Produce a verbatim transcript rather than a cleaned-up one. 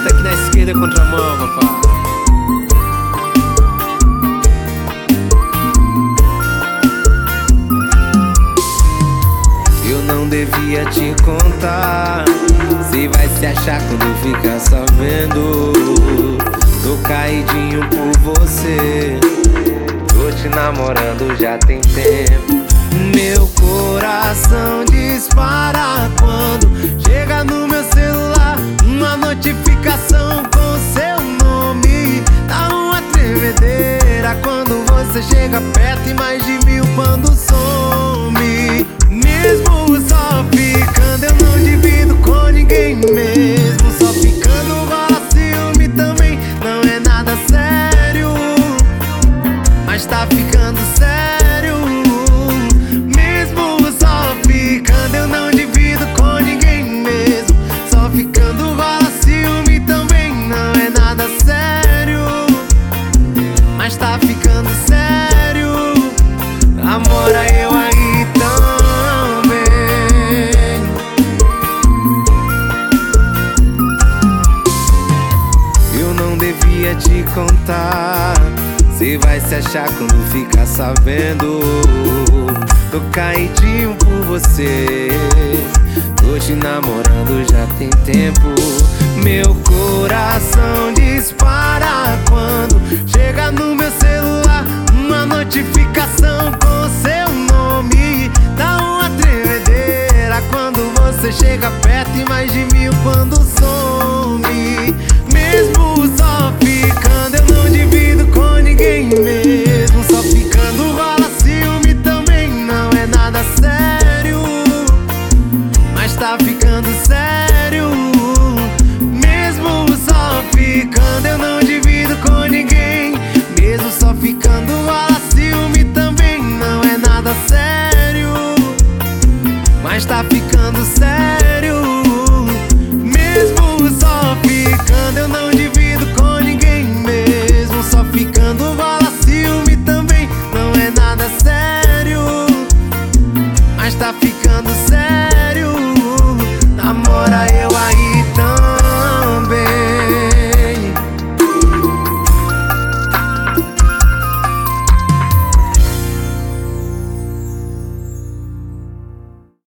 direita, aqui na esquerda, contramão, papai. Eu não devia te contar, cê vai se achar quando ficar sabendo. Tô caidinho por você, tô te namorando já tem tempo. Meu coração dispara quando chega no meu celular uma notificação com seu nome. Dá uma tremedeira quando você chega perto e mais de mil quando some. Mesmo só ficando eu não divido com ninguém mesmo. Só ficando rola ciúme também, não é nada sério, mas tá ficando sério. Mesmo só ficando eu não divido com ninguém mesmo. Só ficando rola ciúme também, não é nada sério, mas tá ficando sério. Namora eu aí também. Eu não devia te contar, cê vai se achar quando ficar sabendo. Tô caidinho por você, tô te namorando já tem tempo. Meu coração dispara quando chega no meu celular uma notificação com